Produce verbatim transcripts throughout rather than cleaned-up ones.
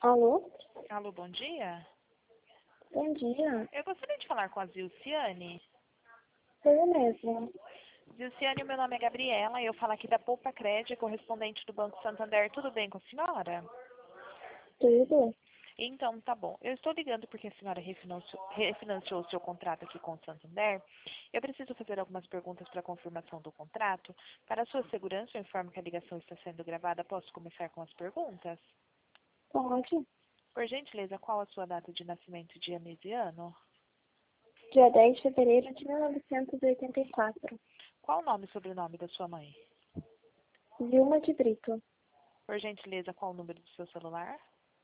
Alô? Alô, bom dia. Bom dia. Eu gostaria de falar com a Zilciane. Sou eu mesma. Zilciane, meu nome é Gabriela e eu falo aqui da Poupa Crédito, correspondente do Banco Santander. Tudo bem com a senhora? Tudo? Então, tá bom. Eu estou ligando porque a senhora refinanciou, refinanciou o seu contrato aqui com o Santander. Eu preciso fazer algumas perguntas para confirmação do contrato. Para a sua segurança, eu informo que a ligação está sendo gravada. Posso começar com as perguntas? Pode. Por gentileza, qual a sua data de nascimento, dia, mês e ano? Dia dez de fevereiro de mil novecentos e oitenta e quatro. Qual o nome e sobrenome da sua mãe? Vilma de Brito. Por gentileza, qual o número do seu celular?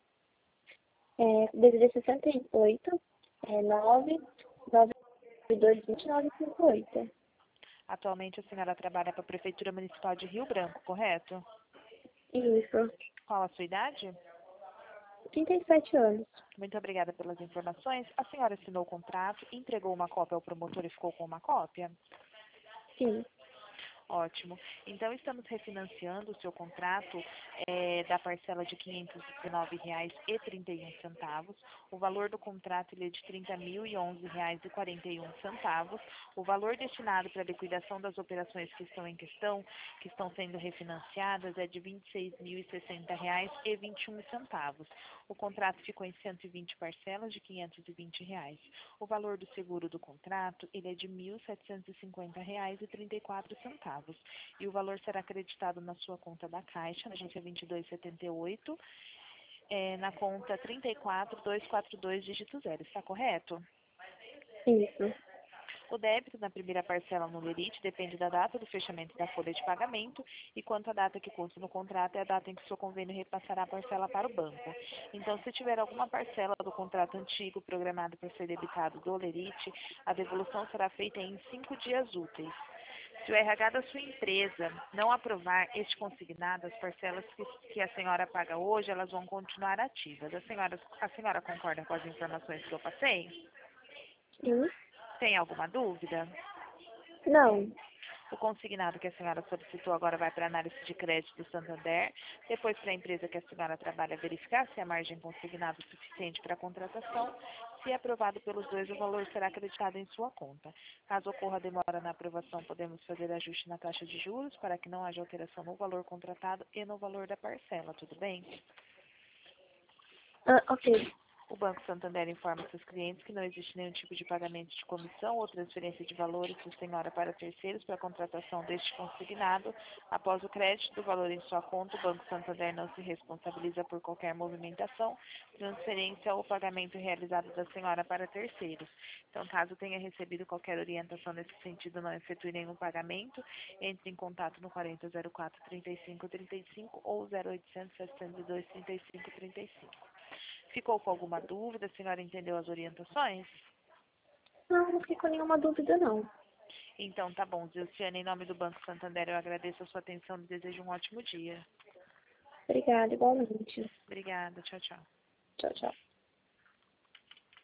É, D D D sessenta e oito, é nove nove dois dois nove cinco oito. Atualmente a senhora trabalha para a Prefeitura Municipal de Rio Branco, correto? Isso. Qual a sua idade? trinta e sete anos. Muito obrigada pelas informações. A senhora assinou o contrato, entregou uma cópia ao promotor e ficou com uma cópia? Sim. Ótimo. Então, estamos refinanciando o seu contrato eh, da parcela de quinhentos e dezenove reais e trinta e um centavos. O valor do contrato ele é de trinta mil e onze reais e quarenta e um centavos. O valor destinado para a liquidação das operações que estão em questão, que estão sendo refinanciadas, é de vinte e seis mil e sessenta reais e vinte e um centavos. O contrato ficou em cento e vinte parcelas de quinhentos e vinte reais. O valor do seguro do contrato ele é de mil setecentos e cinquenta reais e trinta e quatro centavos. E o valor será acreditado na sua conta da Caixa, na agência vinte e dois setenta e oito, é, na conta trinta e quatro dois quatro dois, dígito zero. Está correto? Isso. O débito na primeira parcela no lerite depende da data do fechamento da folha de pagamento e quanto à data que consta no contrato é a data em que o seu convênio repassará a parcela para o banco. Então, se tiver alguma parcela do contrato antigo programado para ser debitado do lerite, a devolução será feita em cinco dias úteis. Se o R H da sua empresa não aprovar este consignado, as parcelas que, que a senhora paga hoje, elas vão continuar ativas. A senhora, a senhora concorda com as informações que eu passei? Sim. Tem alguma dúvida? Não. O consignado que a senhora solicitou agora vai para a análise de crédito do Santander, depois para a empresa que a senhora trabalha verificar se a margem consignada é suficiente para a contratação. Se aprovado pelos dois, o valor será acreditado em sua conta. Caso ocorra demora na aprovação, podemos fazer ajuste na taxa de juros para que não haja alteração no valor contratado e no valor da parcela, tudo bem? Ah, ok. O Banco Santander informa seus clientes que não existe nenhum tipo de pagamento de comissão ou transferência de valores da senhora para terceiros para a contratação deste consignado. Após o crédito do valor em sua conta, o Banco Santander não se responsabiliza por qualquer movimentação, transferência ou pagamento realizado da senhora para terceiros. Então, caso tenha recebido qualquer orientação nesse sentido, não efetue nenhum pagamento, entre em contato no quarenta zero quatro, trinta e cinco trinta e cinco ou zero oitocentos, setecentos e dois, trinta e cinco trinta e cinco. Ficou com alguma dúvida? A senhora entendeu as orientações? Não, não fiquei com nenhuma dúvida, não. Então, tá bom. Zilciane, em nome do Banco Santander, eu agradeço a sua atenção e desejo um ótimo dia. Obrigada, igualmente. Obrigada. Tchau, tchau. Tchau, tchau.